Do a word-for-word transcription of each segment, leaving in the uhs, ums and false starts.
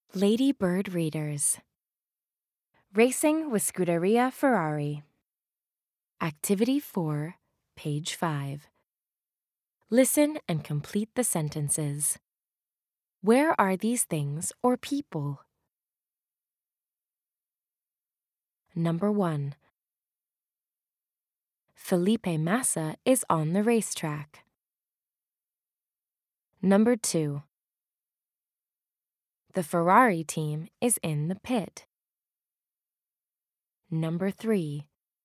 Lady Bird Readers. Racing with Scuderia Ferrari. Activity four, page five. Listen and complete the sentences. Where are these things or people? Number one. Felipe Massa is on the racetrack. Number two. The Ferrari team is in the pit. Number three.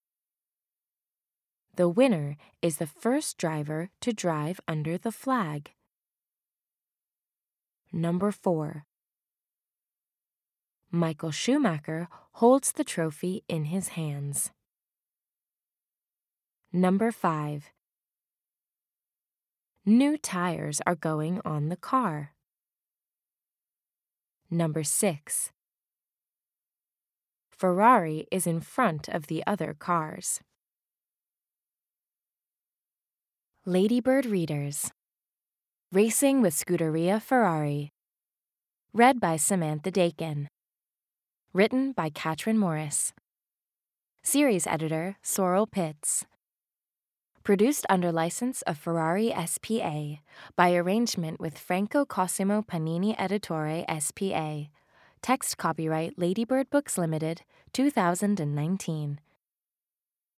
The winner is the first driver to drive under the flag. Number four. Michael Schumacher holds the trophy in his hands. Number five. New tires are going on the car. Number six. Ferrari is in front of the other cars. Lady Bird Readers. Racing with Scuderia Ferrari. Read by Samantha Dakin. Written by Katrin Morris. Series editor Sorrel Pitts. Produced under license of Ferrari S P A by arrangement with Franco Cosimo Panini Editore S P A. Text copyright Lady Bird Books Limited, two thousand nineteen.